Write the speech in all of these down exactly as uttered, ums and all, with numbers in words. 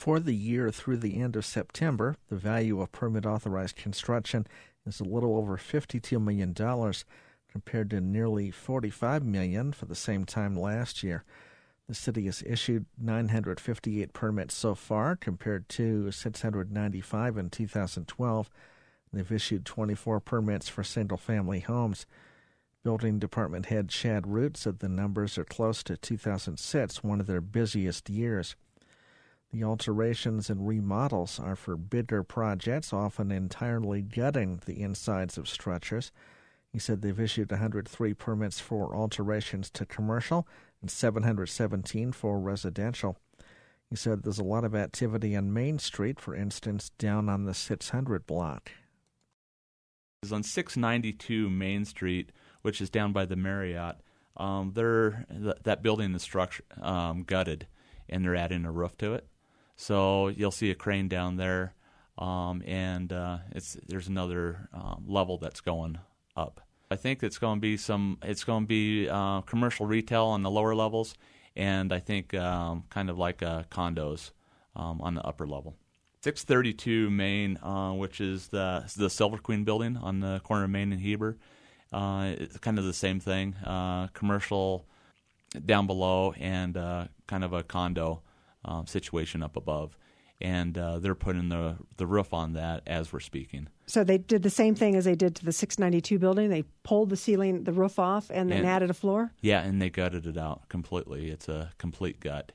For the year through the end of September, the value of permit-authorized construction is a little over fifty-two million dollars compared to nearly forty-five million dollars for the same time last year. The city has issued nine hundred fifty-eight permits so far compared to six hundred ninety-five in two thousand twelve. They've issued twenty-four permits for single-family homes. Building Department head Chad Root said the numbers are close to two thousand six, one of their busiest years. The alterations and remodels are for bigger projects, often entirely gutting the insides of structures. He said they've issued one hundred three permits for alterations to commercial and seven hundred seventeen for residential. He said there's a lot of activity on Main Street, for instance, down on the six hundred block. It's on six ninety-two Main Street, which is down by the Marriott. Um, they're th- that building is structure um, gutted, and they're adding a roof to it. So you'll see a crane down there, um, and uh, it's there's another um, level that's going up. I think it's going to be some. It's going to be uh, commercial retail on the lower levels, and I think um, kind of like uh, condos um, on the upper level. six thirty-two Main, uh, which is the the Silver Queen building on the corner of Main and Heber. Uh, it's kind of the same thing, uh, commercial down below and uh, kind of a condo um, situation up above. And uh, they're putting the the roof on that as we're speaking. So they did the same thing as they did to the six ninety-two building? They pulled the ceiling, the roof off, and then and, added a floor? Yeah, and they gutted it out completely. It's a complete gut.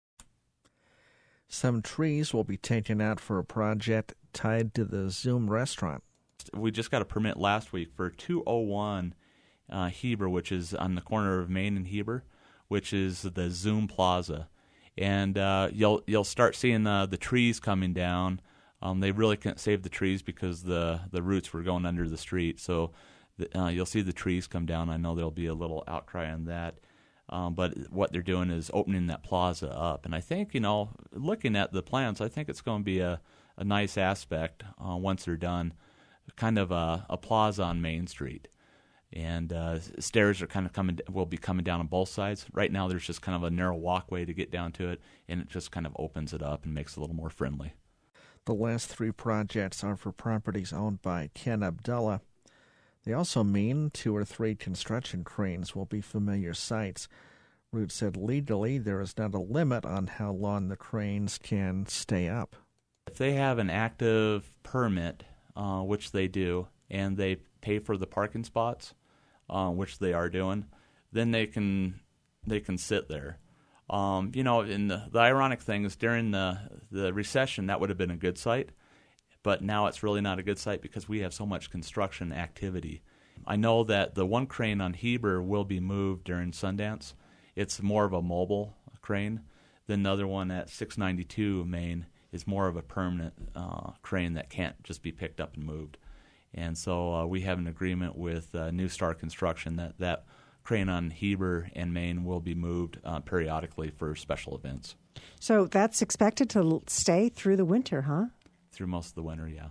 Some trees will be taken out for a project tied to the Zoom restaurant. We just got a permit last week for two oh one uh, Heber, which is on the corner of Main and Heber, which is the Zoom Plaza. And uh, you'll you'll start seeing uh, the trees coming down. Um, they really couldn't save the trees because the, the roots were going under the street. So the, uh, you'll see the trees come down. I know there'll be a little outcry on that. Um, but what they're doing is opening that plaza up. And I think, you know, looking at the plans, I think it's going to be a, a nice aspect uh, once they're done, kind of a, a plaza on Main Street. And uh, stairs are kind of coming, will be coming down on both sides. Right now there's just kind of a narrow walkway to get down to it, and it just kind of opens it up and makes it a little more friendly. The last three projects are for properties owned by Ken Abdullah. They also mean two or three construction cranes will be familiar sights. Root said legally there is not a limit on how long the cranes can stay up. If they have an active permit, uh, which they do, and they pay for the parking spots, uh, which they are doing, then they can they can sit there. Um, you know, and the, the ironic thing is during the, the recession, that would have been a good site. But now it's really not a good site because we have so much construction activity. I know that the one crane on Heber will be moved during Sundance. It's more of a mobile crane. Then the other one at six ninety-two Main is more of a permanent uh, crane that can't just be picked up and moved. And so uh, we have an agreement with uh, New Star Construction that that crane on Heber and Main will be moved uh, periodically for special events. So that's expected to stay through the winter, huh? Through most of the winter, yeah.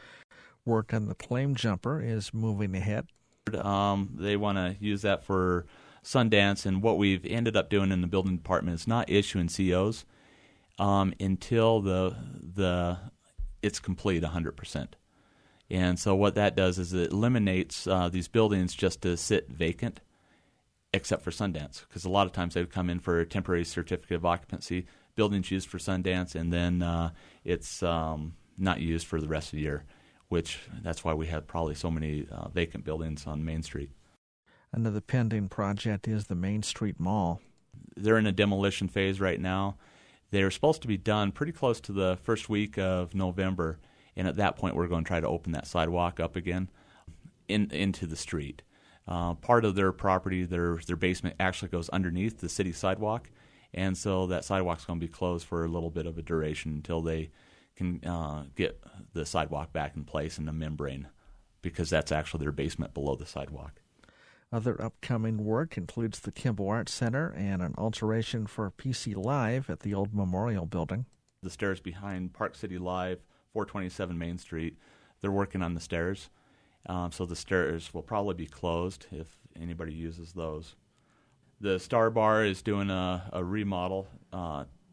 Work on the Flame Jumper is moving ahead. Um, they want to use that for Sundance, and what we've ended up doing in the building department is not issuing C Os um, until the the it's complete one hundred percent. And so what that does is it eliminates uh, these buildings just to sit vacant, except for Sundance, because a lot of times they would come in for a temporary certificate of occupancy, buildings used for Sundance, and then uh, it's um, not used for the rest of the year, which that's why we have probably so many uh, vacant buildings on Main Street. Another pending project is the Main Street Mall. They're in a demolition phase right now. They're supposed to be done pretty close to the first week of November, and at that point we're going to try to open that sidewalk up again in, into the street. Uh, part of their property, their their basement actually goes underneath the city sidewalk, and so that sidewalk's going to be closed for a little bit of a duration until they can uh, get the sidewalk back in place and the membrane, because that's actually their basement below the sidewalk. Other upcoming work includes the Kimball Arts Center and an alteration for P C Live at the old Memorial Building. The stairs behind Park City Live, four twenty-seven Main Street, they're working on the stairs. Um, so the stairs will probably be closed if anybody uses those. The Star Bar is doing a, a remodel uh,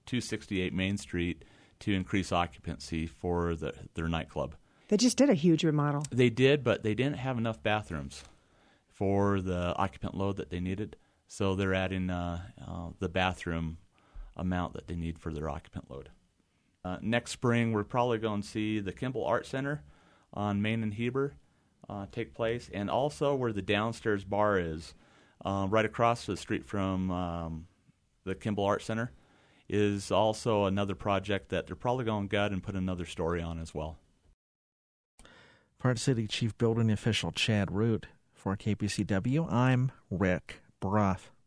two sixty-eight Main Street to increase occupancy for the, their nightclub. They just did a huge remodel. They did, but they didn't have enough bathrooms for the occupant load that they needed. So they're adding uh, uh, the bathroom amount that they need for their occupant load. Uh, next spring, we're probably going to see the Kimball Art Center on Main and Heber uh, take place, and also where the downstairs bar is, uh, right across the street from um, the Kimball Art Center, is also another project that they're probably going to gut and put another story on as well. Park City Chief Building Official Chad Root. For K P C W, I'm Rick Brough.